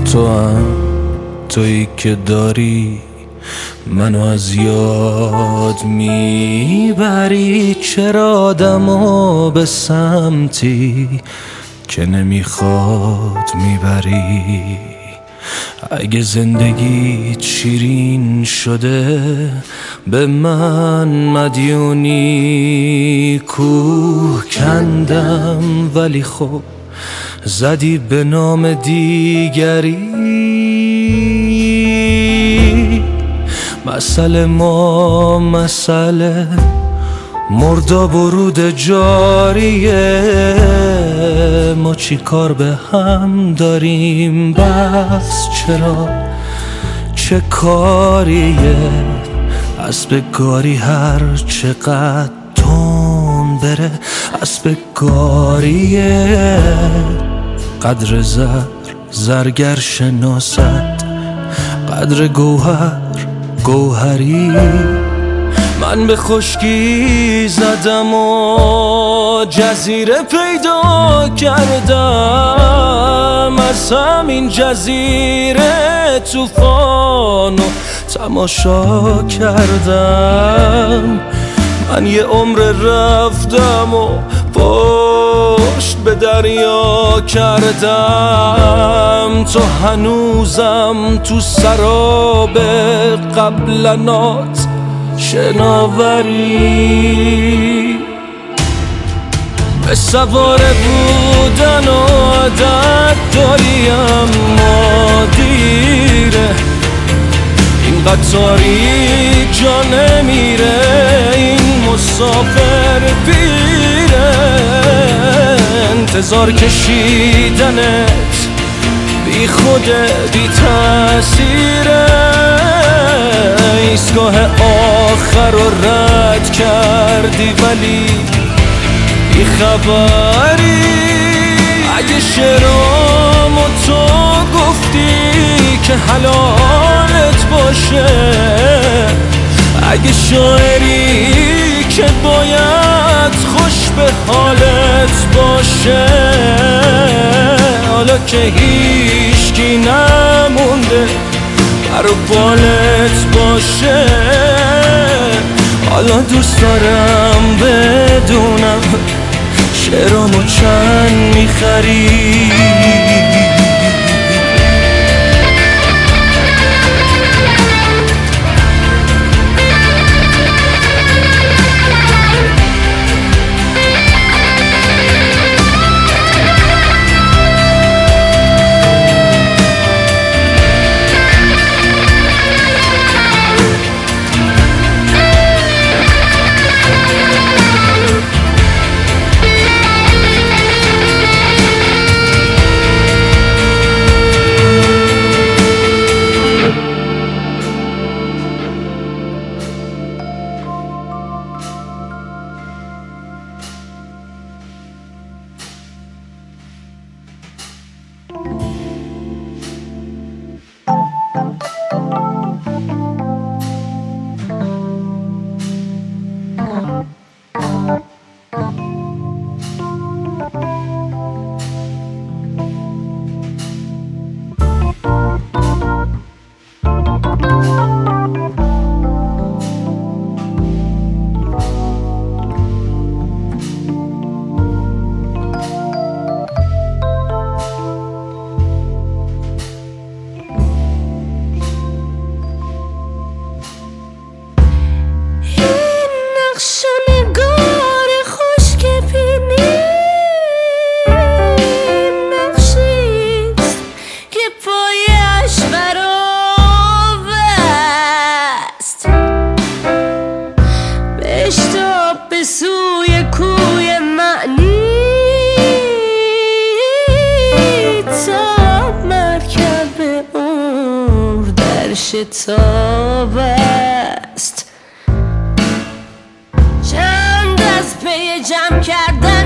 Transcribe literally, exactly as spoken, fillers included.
تو هم تویی که داری منو از یاد میبری. چرا آدمو به سمتی که نمیخواد میبری؟ اگه زندگیت شیرین شده به من مدیونی. کوه کندم ولی خب زدی به نام دیگری. مسئله ما مسئله مرداب و رود جاریه. ما چی کار به هم داریم؟ بس چرا چه کاریه؟ اسب گاری هر چقدر تون بره اسب گاریه. قدر زر زرگر شناست، قدر گوهر گوهری. من به خشکی زدم و جزیره پیدا کردم. از همین جزیره طوفانو تماشا کردم. من یه عمر رفتم و پشت به دریا کردم. تو هنوزم تو سراب قبلنات شناوری. به سواره بودن عادت داری اما دیره. این قطاری جا نمیره، این مسافر پیره. انتظار کشیدنت بی خوده بی تأثیره. ایستگاه آخر رو رد کردی ولی بی خبری. اگه شعرامو تو گفتی که حلالت باشه، اگه شاعری که باید خوش به حالت باشه، حالا که هیچکی نمونده بر و بالت باشه، حالا دوست دارم بدونم شعرامو چند میخری. به سوی کوی معنی تا مرکب عمر در شتاب است. چند از پی جمع کردن